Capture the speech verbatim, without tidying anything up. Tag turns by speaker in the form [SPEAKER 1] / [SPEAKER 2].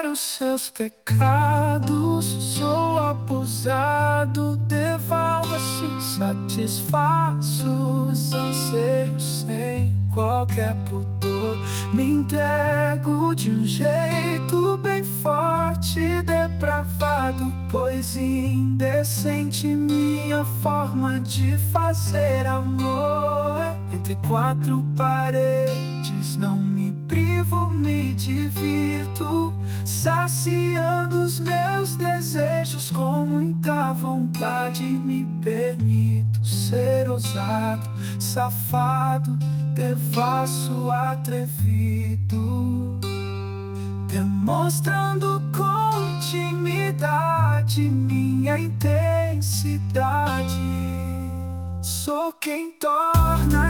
[SPEAKER 1] os seus pecados. Sou abusado, devalvo-se, satisfaço os anseios sem qualquer pudor. Me entrego de um jeito bem forte e depravado, pois indecente minha forma de fazer amor. Entre quatro paredes não me privo, me divirto, saciando os meus desejos com muita vontade. Me permito ser ousado, safado, devasso, atrevido, demonstrando com intimidade minha intensidade. Sou quem torna